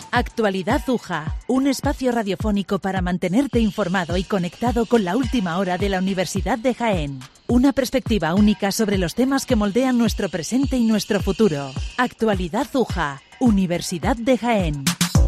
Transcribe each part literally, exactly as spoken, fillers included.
Actualidad UJA, un espacio radiofónico para mantenerte informado y conectado con la última hora de la Universidad de Jaén. Una perspectiva única sobre los temas que moldean nuestro presente y nuestro futuro. Actualidad UJA, Universidad de Jaén.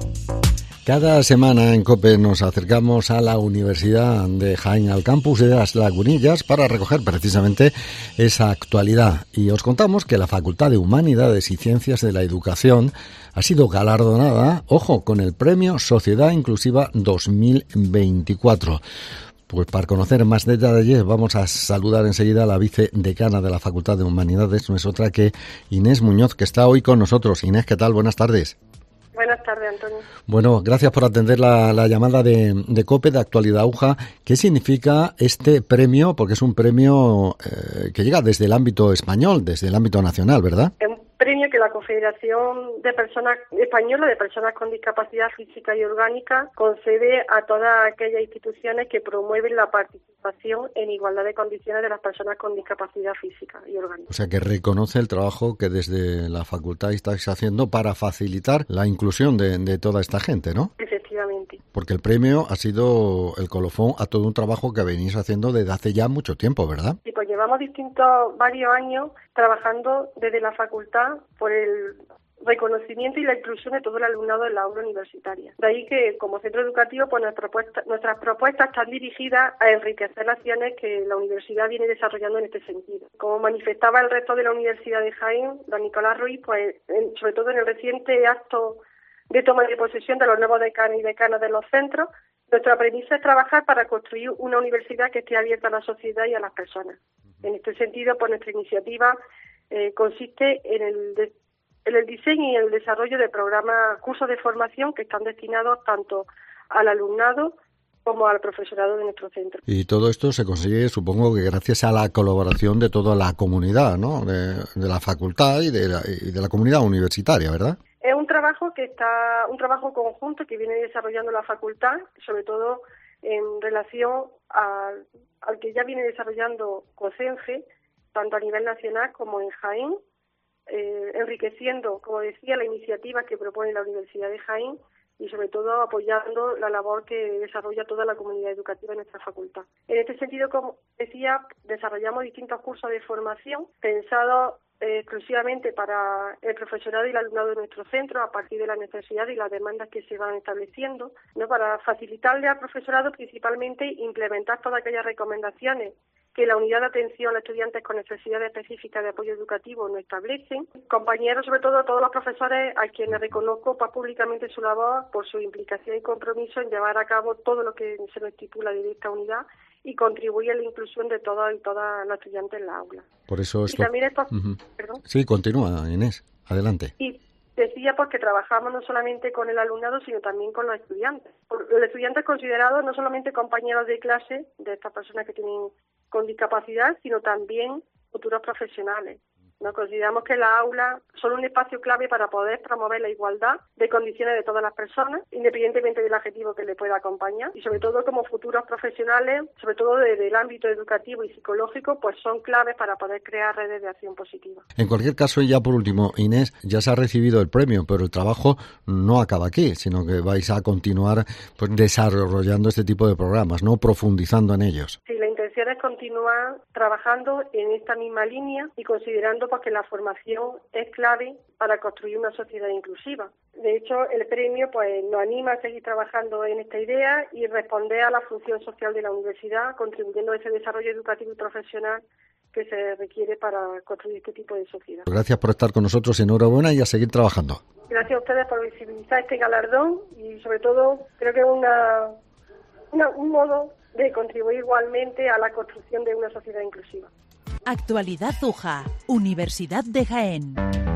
Cada semana en COPE nos acercamos a la Universidad de Jaén, al campus de Las Lagunillas, para recoger precisamente esa actualidad. Y os contamos que la Facultad de Humanidades y Ciencias de la Educación ha sido galardonada, ojo, con el Premio Sociedad Inclusiva dos mil veinticuatro. Pues para conocer más detalles vamos a saludar enseguida a la vicedecana de la Facultad de Humanidades, no es otra que Inés Muñoz, que está hoy con nosotros. Inés, ¿qué tal? Buenas tardes. Buenas tardes, Antonio. Bueno, gracias por atender la, la llamada de, de COPE, de Actualidad UJA. ¿Qué significa este premio? Porque es un premio eh, que llega desde el ámbito español, desde el ámbito nacional, ¿verdad? Es un premio que la Confederación de Personas Española de Personas con Discapacidad Física y Orgánica concede a todas aquellas instituciones que promueven la participación en igualdad de condiciones de las personas con discapacidad física y orgánica. O sea, que reconoce el trabajo que desde la facultad estáis haciendo para facilitar la inclusión de, de toda esta gente, ¿no? Efectivamente. Porque el premio ha sido el colofón a todo un trabajo que venís haciendo desde hace ya mucho tiempo, ¿verdad? Sí, pues llevamos distintos, varios años trabajando desde la facultad por el reconocimiento y la inclusión de todo el alumnado en la aula universitaria. De ahí que, como centro educativo, pues nuestra propuesta, nuestras propuestas están dirigidas a enriquecer las acciones que la universidad viene desarrollando en este sentido. Como manifestaba el resto de la Universidad de Jaén, don Nicolás Ruiz, pues en, sobre todo en el reciente acto de toma de posesión de los nuevos decanos y decanas de los centros, nuestra premisa es trabajar para construir una universidad que esté abierta a la sociedad y a las personas. En este sentido, pues nuestra iniciativa eh, consiste en el, de, en el diseño y el desarrollo de programas, cursos de formación que están destinados tanto al alumnado como al profesorado de nuestro centro. Y todo esto se consigue, supongo, que gracias a la colaboración de toda la comunidad, ¿no? De, de la facultad y de la, y de la comunidad universitaria, ¿verdad? Es un trabajo que está, un trabajo conjunto que viene desarrollando la facultad, sobre todo en relación al, al que ya viene desarrollando COCENFE, tanto a nivel nacional como en Jaén, eh, enriqueciendo, como decía, la iniciativa que propone la Universidad de Jaén y sobre todo apoyando la labor que desarrolla toda la comunidad educativa en nuestra facultad. En este sentido, como decía, desarrollamos distintos cursos de formación pensados eh, exclusivamente para el profesorado y el alumnado de nuestro centro a partir de las necesidades y las demandas que se van estableciendo, ¿no? Para facilitarle al profesorado principalmente implementar todas aquellas recomendaciones que la unidad de atención a estudiantes con necesidades específicas de apoyo educativo nos establecen. Compañeros, sobre todo todos los profesores a quienes reconozco pues, públicamente su labor por su implicación y compromiso en llevar a cabo todo lo que se nos estipula de esta unidad y contribuir a la inclusión de todos y todas los estudiantes en la aula. Por eso esto... Y también esto... Uh-huh. Perdón. Sí, continúa, Inés. Adelante. Y decía porque trabajamos no solamente con el alumnado, sino también con los estudiantes. Los estudiantes considerados no solamente compañeros de clase de estas personas que tienen con discapacidad, sino también futuros profesionales. Nos consideramos que las aulas son un espacio clave para poder promover la igualdad de condiciones de todas las personas, independientemente del objetivo que le pueda acompañar, y sobre todo como futuros profesionales, sobre todo desde el ámbito educativo y psicológico, pues son claves para poder crear redes de acción positiva. En cualquier caso, y ya por último, Inés, ya se ha recibido el premio, pero el trabajo no acaba aquí, sino que vais a continuar pues, desarrollando este tipo de programas, ¿no? Profundizando en ellos. Sí, la intención es continuar trabajando en esta misma línea y considerando pues, que la formación es clave para construir una sociedad inclusiva. De hecho, el premio pues, nos anima a seguir trabajando en esta idea y responder a la función social de la universidad, contribuyendo a ese desarrollo educativo y profesional que se requiere para construir este tipo de sociedad. Gracias por estar con nosotros, enhorabuena y a seguir trabajando. Gracias a ustedes por visibilizar este galardón y sobre todo creo que es una, una, un modo de contribuir igualmente a la construcción de una sociedad inclusiva. Actualidad UJA, Universidad de Jaén.